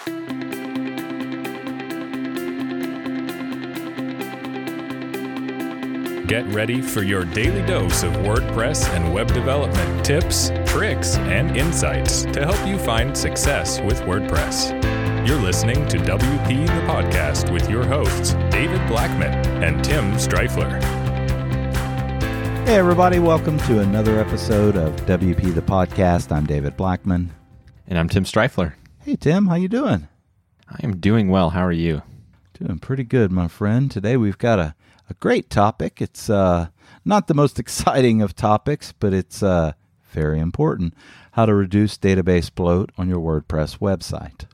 Get ready for your daily dose of WordPress and web development tips, tricks, and insights to help you find success with WordPress. You're listening to WP the Podcast with your hosts, David Blackman and Tim Streifler. Hey everybody, welcome to another episode of WP the Podcast. I'm David Blackman. And I'm Tim Streifler. Hey Tim, how you doing? I am doing well. How are you? Doing pretty good, my friend. Today we've got a great topic. It's not the most exciting of topics, but it's very important. How to reduce database bloat on your WordPress website.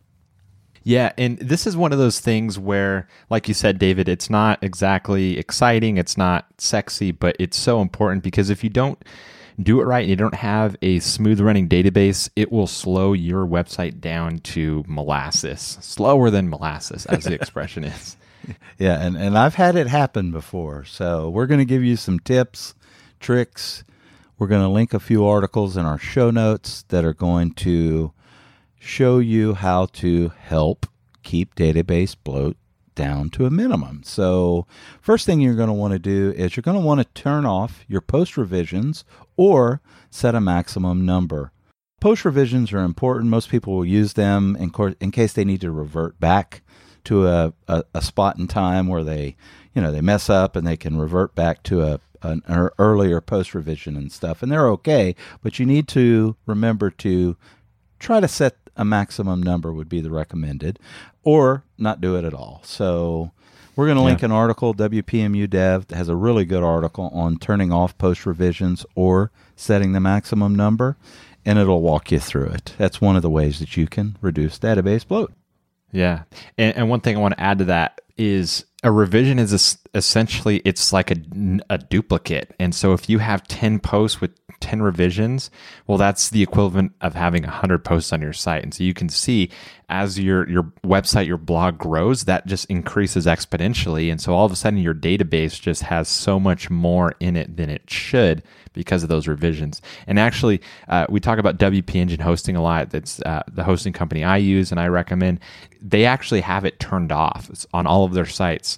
Yeah, and this is one of those things where, like you said, David, it's not exactly exciting, it's not sexy, but it's so important because if you don't do it right and you don't have a smooth running database, it will slow your website down to molasses. Slower than molasses, as the expression is. Yeah, and I've had it happen before. So we're going to give you some tips, tricks. We're going to link a few articles in our show notes that are going to show you how to help keep database bloat down to a minimum. So first thing you're going to want to do is you're going to want to turn off your post revisions or set a maximum number. Post revisions are important. Most people will use them in case they need to revert back to a spot in time where they mess up and they can revert back to an earlier post revision and stuff, and they're okay. But you need to remember to try to set a maximum number would be the recommended, or not do it at all. So we're going to link an article. WPMU Dev has a really good article on turning off post revisions or setting the maximum number, and it'll walk you through it. That's one of the ways that you can reduce database bloat. Yeah. And one thing I want to add to that is a revision is essentially, it's like a duplicate. And so if you have 10 posts with 10 revisions, well, that's the equivalent of having 100 posts on your site. And so you can see as your website, your blog grows, that just increases exponentially. And so all of a sudden your database just has so much more in it than it should because of those revisions. And actually, we talk about WP Engine hosting a lot. That's the hosting company I use and I recommend. They actually have it turned off. It's on all of their sites.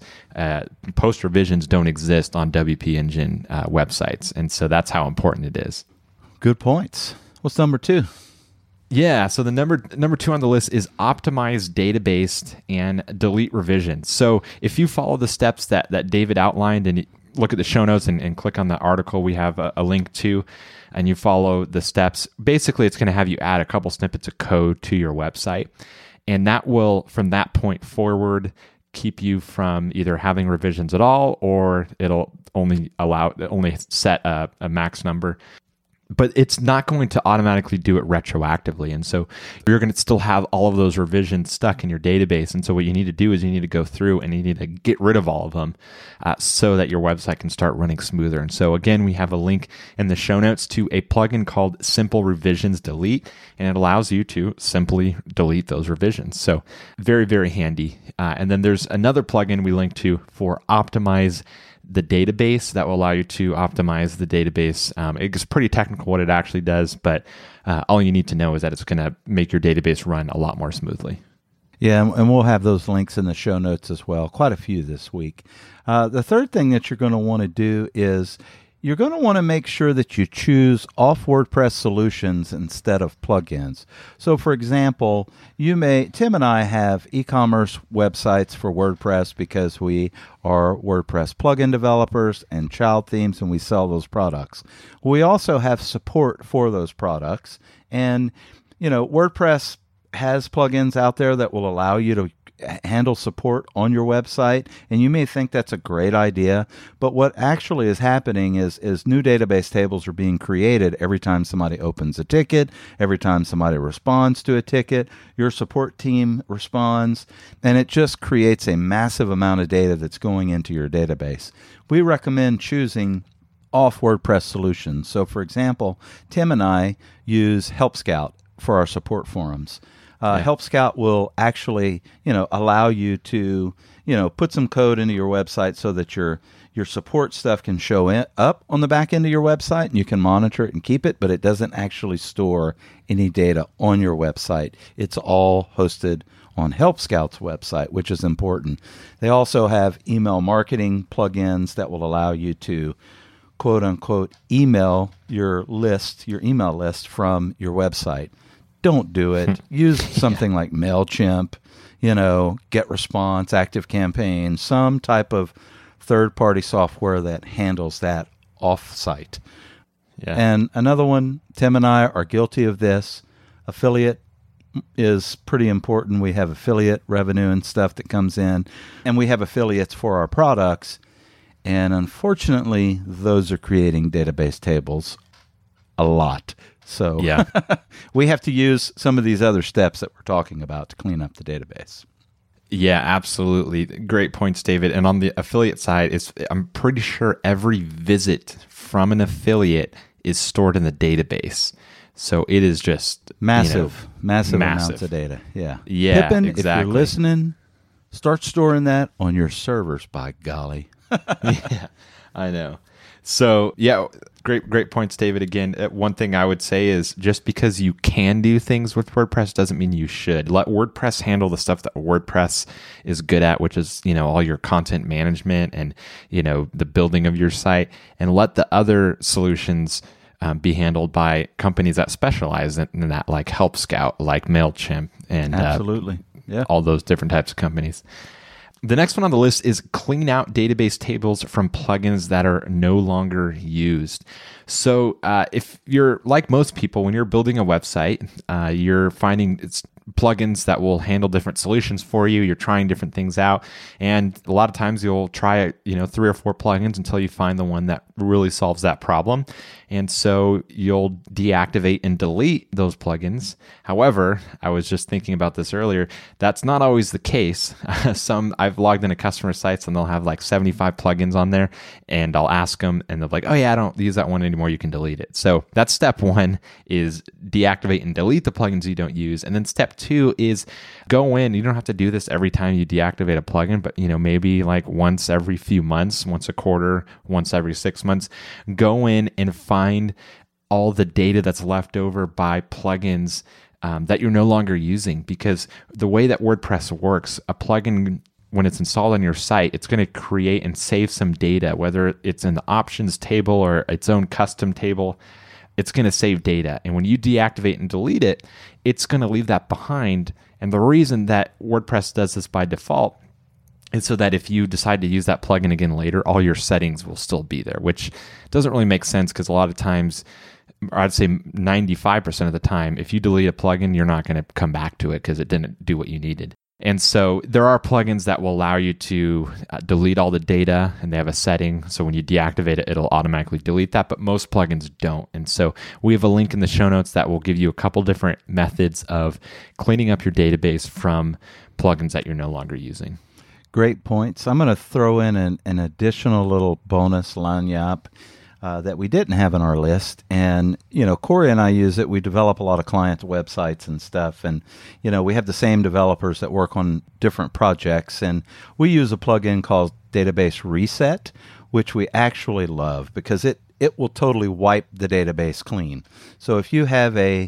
Post revisions don't exist on WP Engine websites. And so that's how important it is. Good points. What's number 2? Yeah, so the number 2 on the list is optimize database and delete revisions. So if you follow the steps that David outlined and look at the show notes and click on the article we have a link to, and you follow the steps, basically it's going to have you add a couple snippets of code to your website. And that will, from that point forward, keep you from either having revisions at all, or it'll only set a max number. But it's not going to automatically do it retroactively. And so you're going to still have all of those revisions stuck in your database. And so what you need to do is you need to go through and you need to get rid of all of them so that your website can start running smoother. And so again, we have a link in the show notes to a plugin called Simple Revisions Delete, and it allows you to simply delete those revisions. So very, very handy. And then there's another plugin we link to for Optimize the database that will allow you to optimize the database. It's pretty technical what it actually does, but all you need to know is that it's going to make your database run a lot more smoothly. Yeah, and we'll have those links in the show notes as well. Quite a few this week. The third thing that you're going to want to do is you're going to want to make sure that you choose off WordPress solutions instead of plugins. So for example, Tim and I have e-commerce websites for WordPress because we are WordPress plugin developers and child themes, and we sell those products. We also have support for those products. And, WordPress has plugins out there that will allow you to handle support on your website, and you may think that's a great idea, but what actually is happening is new database tables are being created every time somebody opens a ticket, every time somebody responds to a ticket, your support team responds, and it just creates a massive amount of data that's going into your database. We recommend choosing off WordPress solutions. So for example, Tim and I use Help Scout for our support forums. Help Scout will actually, allow you to, put some code into your website so that your support stuff can show up on the back end of your website, and you can monitor it and keep it, but it doesn't actually store any data on your website. It's all hosted on Help Scout's website, which is important. They also have email marketing plugins that will allow you to quote unquote email your email list from your website. Don't do it. Use something like MailChimp, GetResponse, ActiveCampaign, some type of third-party software that handles that off-site. Yeah. And another one, Tim and I are guilty of this. Affiliate is pretty important. We have affiliate revenue and stuff that comes in, and we have affiliates for our products. And unfortunately, those are creating database tables a lot. So yeah. We have to use some of these other steps that we're talking about to clean up the database. Yeah, absolutely. Great points, David. And on the affiliate side, I'm pretty sure every visit from an affiliate is stored in the database. So it is just massive amounts of data. Yeah. Yeah, Pippin, exactly. If you're listening, start storing that on your servers, by golly. Yeah, I know. So, yeah, great points, David. Again, one thing I would say is just because you can do things with WordPress doesn't mean you should. Let WordPress handle the stuff that WordPress is good at, which is, all your content management and, the building of your site, and let the other solutions be handled by companies that specialize in that, like Help Scout, like MailChimp, and absolutely, all those different types of companies. The next one on the list is clean out database tables from plugins that are no longer used. So if you're like most people, when you're building a website, you're finding it's plugins that will handle different solutions for you. You're trying different things out. And a lot of times you'll try, 3 or 4 plugins until you find the one that really solves that problem. And so you'll deactivate and delete those plugins. However, I was just thinking about this earlier. That's not always the case. I've logged into customer sites and they'll have like 75 plugins on there, and I'll ask them and they're like, oh yeah, I don't use that one anymore. You can delete it. So that's step 1 is deactivate and delete the plugins you don't use. And then step 2 is go in. You don't have to do this every time you deactivate a plugin, but maybe like once every few months, once a quarter, once every 6 months, go in and find all the data that's left over by plugins that you're no longer using. Because the way that WordPress works, a plugin, when it's installed on your site, it's going to create and save some data, whether it's in the options table or its own custom table. It's going to save data. And when you deactivate and delete it, it's going to leave that behind. And the reason that WordPress does this by default is so that if you decide to use that plugin again later, all your settings will still be there, which doesn't really make sense because a lot of times, or I'd say 95% of the time, if you delete a plugin, you're not going to come back to it because it didn't do what you needed. And so there are plugins that will allow you to delete all the data, and they have a setting. So when you deactivate it, it'll automatically delete that, but most plugins don't. And so we have a link in the show notes that will give you a couple different methods of cleaning up your database from plugins that you're no longer using. Great points. I'm going to throw in an additional little bonus lanyap that we didn't have on our list. And, Corey and I use it. We develop a lot of client websites and stuff. And, we have the same developers that work on different projects. And we use a plugin called Database Reset, which we actually love because it will totally wipe the database clean. So if you have a,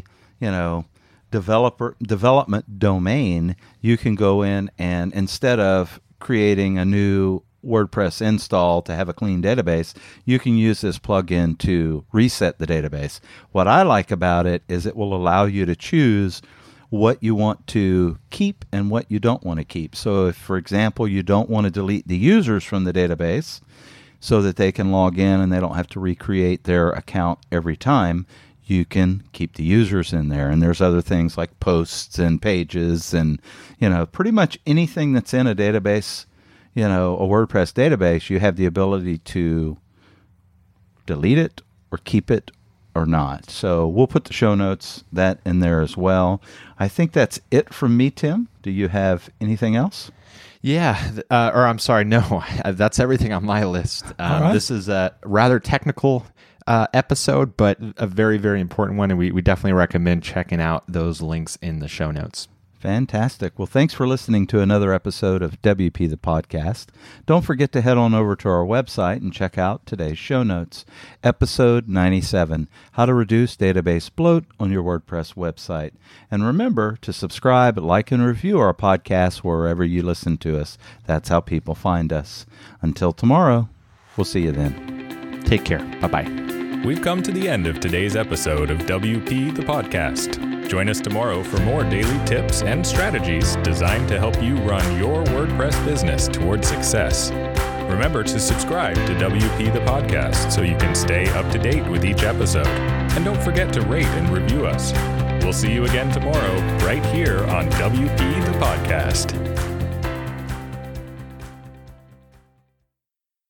development domain, you can go in and instead of creating a new WordPress install to have a clean database, you can use this plugin to reset the database. What I like about it is it will allow you to choose what you want to keep and what you don't want to keep. So if, for example, you don't want to delete the users from the database so that they can log in and they don't have to recreate their account every time, you can keep the users in there. And there's other things like posts and pages and, pretty much anything that's in a database, a WordPress database, you have the ability to delete it or keep it or not. So we'll put the show notes that in there as well. I think that's it from me, Tim. Do you have anything else? Yeah, or I'm sorry, no, that's everything on my list. Right. This is a rather technical episode, but a very, very important one, and we definitely recommend checking out those links in the show notes. Fantastic. Well, thanks for listening to another episode of WP the Podcast. Don't forget to head on over to our website and check out today's show notes. Episode 97, How to Reduce Database Bloat on Your WordPress Website. And remember to subscribe, like, and review our podcast wherever you listen to us. That's how people find us. Until tomorrow, we'll see you then. Take care. Bye-bye. We've come to the end of today's episode of WP the Podcast. Join us tomorrow for more daily tips and strategies designed to help you run your WordPress business toward success. Remember to subscribe to WP the Podcast so you can stay up to date with each episode. And don't forget to rate and review us. We'll see you again tomorrow right here on WP the Podcast.